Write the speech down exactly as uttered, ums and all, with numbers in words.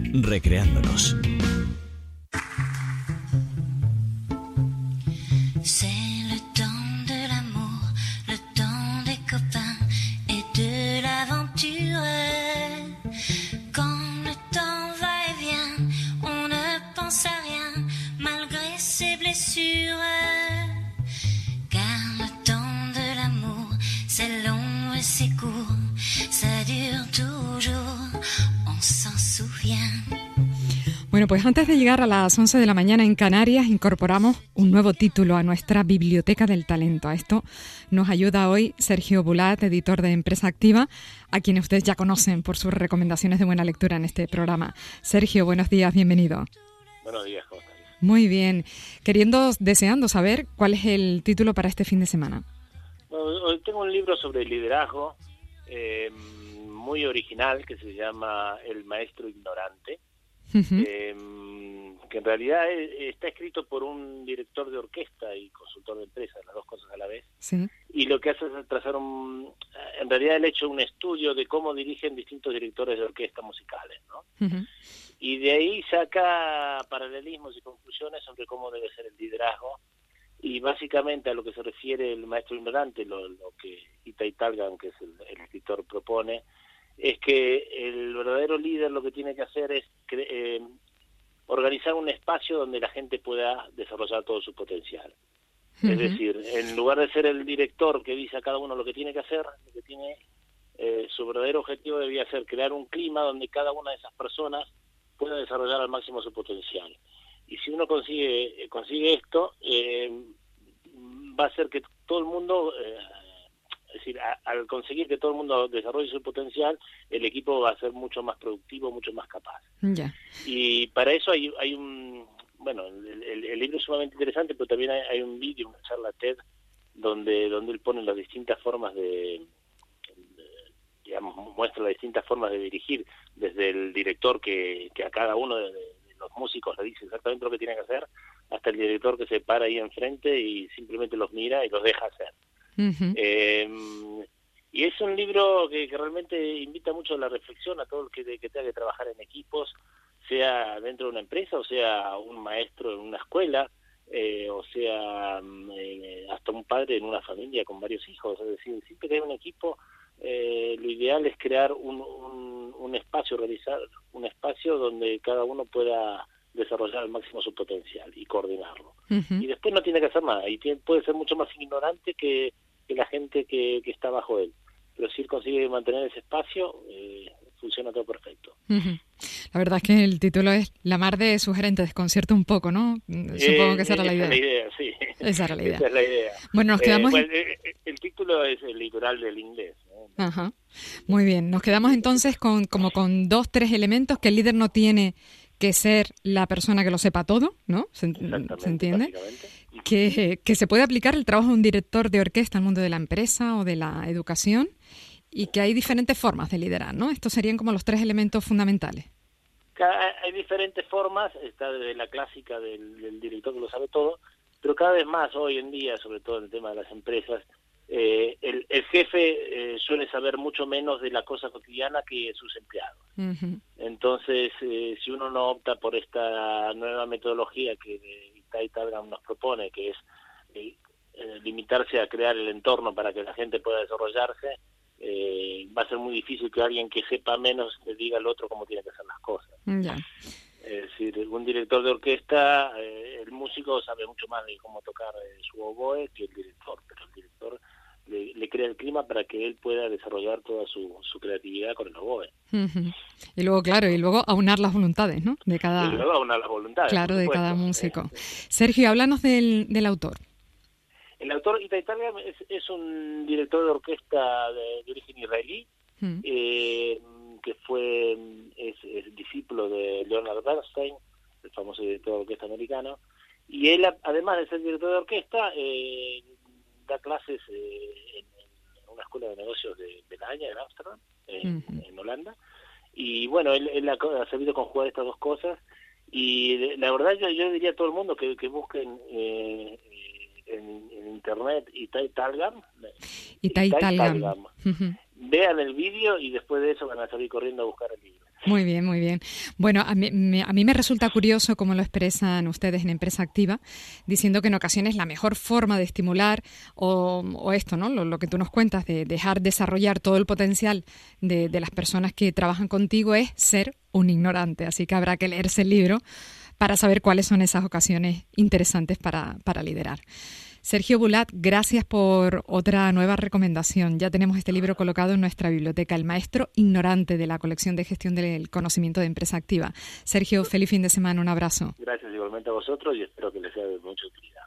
recreándonos. Bueno, pues antes de llegar a las once de la mañana en Canarias, incorporamos un nuevo título a nuestra Biblioteca del Talento. A esto nos ayuda hoy Sergio Bulat, editor de Empresa Activa, a quien ustedes ya conocen por sus recomendaciones de buena lectura en este programa. Sergio, buenos días, bienvenido. Buenos días, ¿cómo estás? Muy bien. Queriendo, deseando saber cuál es el título para este fin de semana. Bueno, hoy tengo un libro sobre liderazgo eh, muy original que se llama El Maestro Ignorante. Uh-huh. Eh, que en realidad está escrito por un director de orquesta y consultor de empresas, las dos cosas a la vez. Sí. Y lo que hace es trazar un... En realidad él ha hecho un estudio de cómo dirigen distintos directores de orquesta musicales, ¿no? Uh-huh. Y de ahí saca paralelismos y conclusiones sobre cómo debe ser el liderazgo. Y básicamente a lo que se refiere el maestro ignorante, lo, lo que Itai Talgan, que es el, el escritor, propone, es que el verdadero líder lo que tiene que hacer es cre- eh, organizar un espacio donde la gente pueda desarrollar todo su potencial. Uh-huh. Es decir, en lugar de ser el director que dice a cada uno lo que tiene que hacer, lo que tiene eh, su verdadero objetivo debía ser crear un clima donde cada una de esas personas pueda desarrollar al máximo su potencial. Y si uno consigue consigue esto, eh, va a hacer que todo el mundo... Eh, Es decir, a, al conseguir que todo el mundo desarrolle su potencial, el equipo va a ser mucho más productivo, mucho más capaz. Yeah. Y para eso hay, hay un... Bueno, el, el, el libro es sumamente interesante, pero también hay, hay un vídeo, una charla TED, donde donde él pone las distintas formas de, de... digamos, muestra las distintas formas de dirigir, desde el director que, que a cada uno de, de los músicos le dice exactamente lo que tiene que hacer, hasta el director que se para ahí enfrente y simplemente los mira y los deja hacer. Uh-huh. Eh, y es un libro que, que realmente invita mucho a la reflexión a todo el que, que tenga que trabajar en equipos, sea dentro de una empresa, o sea un maestro en una escuela, eh, o sea eh, hasta un padre en una familia con varios hijos. Es decir, siempre que hay un equipo, eh, lo ideal es crear un, un, un espacio, realizar un espacio donde cada uno pueda desarrollar al máximo su potencial y coordinarlo. Uh-huh. Y después no tiene que hacer nada, y tiene, puede ser mucho más ignorante que que la gente que, que está bajo él. Pero si él consigue mantener ese espacio, eh, funciona todo perfecto. Uh-huh. La verdad es que el título es La mar de sugerente, desconcierta un poco, ¿no? Supongo eh, que esa era la idea. Esa es la idea, sí. Esa era la idea. Esa es la idea. Bueno, nos quedamos... Eh, bueno, el, el título es el literal del inglés, ¿no? Ajá. Muy bien, nos quedamos entonces con como con dos, tres elementos que el líder no tiene que ser la persona que lo sepa todo, ¿no? ¿Se, ¿se entiende? Que, que se puede aplicar el trabajo de un director de orquesta al mundo de la empresa o de la educación y que hay diferentes formas de liderar, ¿no? Estos serían como los tres elementos fundamentales. Hay diferentes formas, está desde la clásica del, del director que lo sabe todo, pero cada vez más hoy en día, sobre todo en el tema de las empresas, eh, el, el jefe eh, suele saber mucho menos de la cosa cotidiana que sus empleados. Uh-huh. Entonces, eh, si uno no opta por esta nueva metodología que Itai Talgan nos propone, que es eh, eh, limitarse a crear el entorno para que la gente pueda desarrollarse, eh, va a ser muy difícil que alguien que sepa menos le diga al otro cómo tiene que hacer las cosas. Yeah. Es decir, un director de orquesta, eh, el músico sabe mucho más de cómo tocar eh, su oboe que el director, pero el director le, le crea el clima para que él pueda desarrollar toda su, su creatividad con el oboe. Uh-huh. Y luego, claro, y luego aunar las voluntades, ¿no? De cada... Y luego aunar las voluntades. Claro, de cada músico. Eh, Sergio, háblanos del, del autor. El autor Itai Talgan es, es un director de orquesta de, de origen israelí, uh-huh. eh, que fue es, es discípulo de Leonard Bernstein, el famoso director de orquesta americano, y él, además de ser director de orquesta, eh, da clases eh, en, en una escuela de negocios de, de La Haya, en Ámsterdam, en, uh-huh. en Holanda, y bueno, él, él ha, ha sabido conjugar estas dos cosas, y la verdad yo, yo diría a todo el mundo que, que busquen eh, en, en internet Itai Talgan, Itai Talgan. Uh-huh. Vean el vídeo y después de eso van a salir corriendo a buscar el libro. Muy bien, muy bien. Bueno, a mí, me, a mí me resulta curioso cómo lo expresan ustedes en Empresa Activa, diciendo que en ocasiones la mejor forma de estimular o, o esto, ¿no? Lo, lo que tú nos cuentas, de dejar desarrollar todo el potencial de, de las personas que trabajan contigo es ser un ignorante. Así que habrá que leerse el libro para saber cuáles son esas ocasiones interesantes para, para liderar. Sergio Bulat, gracias por otra nueva recomendación. Ya tenemos este libro colocado en nuestra biblioteca, El maestro ignorante, de la colección de gestión del conocimiento de Empresa Activa. Sergio, feliz fin de semana, un abrazo. Gracias igualmente a vosotros y espero que les sea de mucha utilidad.